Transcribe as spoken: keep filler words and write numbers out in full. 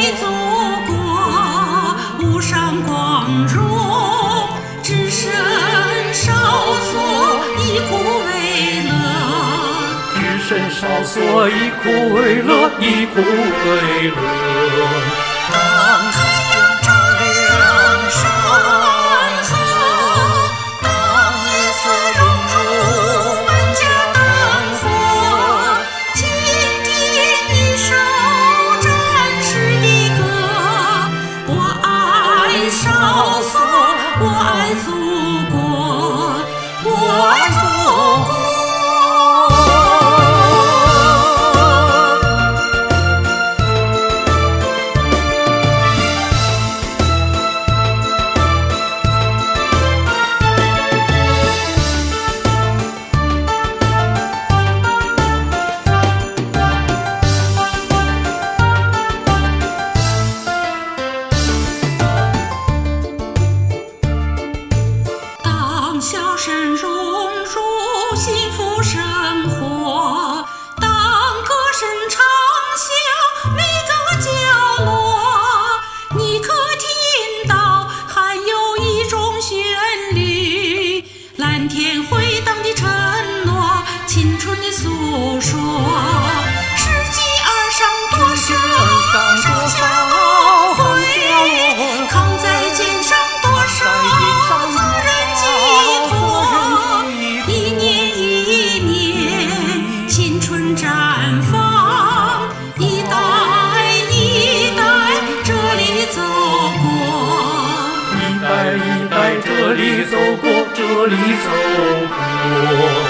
里祖国无上光荣，只身少所以苦为乐， 只身少所以苦为乐，以苦为乐。 当太阳照亮山河，当夜色融入万家灯火，倾听一首战士的歌。我爱少所，我爱祖国，我爱祖国。当笑声融入幸福生活，当歌声唱响每个角落，你可听到还有一种旋律，蓝天回荡的承诺，青春的诉说。世纪而上多少上下轮回，扛在肩上多少责任寄托，一年一年青春绽放，一代一代这里走过， 一代一代这里走过，这里走过。